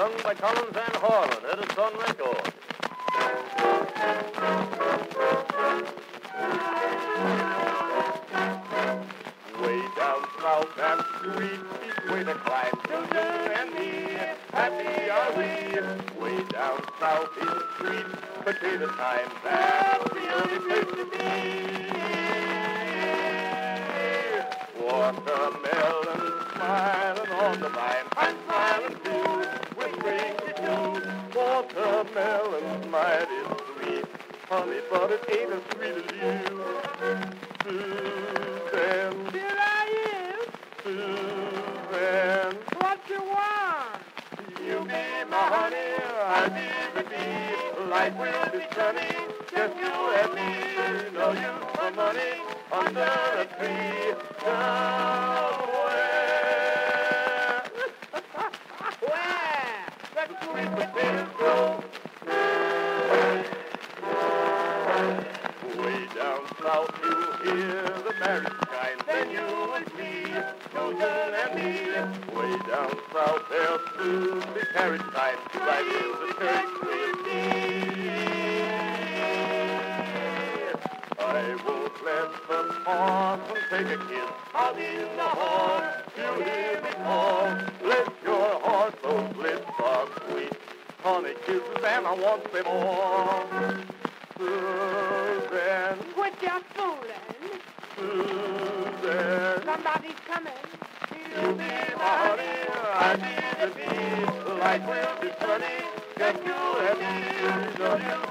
sung by Collins and Harlan, Edison Record. Way down south and sweet, between the climb, children and me, happy are we. Way down south is sweet, potato time, that's the only place to be. Watermelon smiling on the vine, I'm smiling too, with spring to do. Watermelon's mighty sweet, honey, but it ain't as sweet as you. Susan, Here I am. Susan, What you want? you be my honey, I'll be the bee. Life will be sunny, just you and me. No use for money under a tree somewhere. Where? The sweet potatoes grow. Way down south you hear the marriage chime, then you will see Susan and me. Way down south there'll soon be carriage time, right in the church we'll be. I won't let the parson take a kiss out in the hall. You hear me call, bless your heart, those lips are sweet. Honey kisses and I want them all. Susan, Quit your fooling. Susan, Somebody's coming. you be my honey, I be the bee. Life will be sunny, just you and me. No, you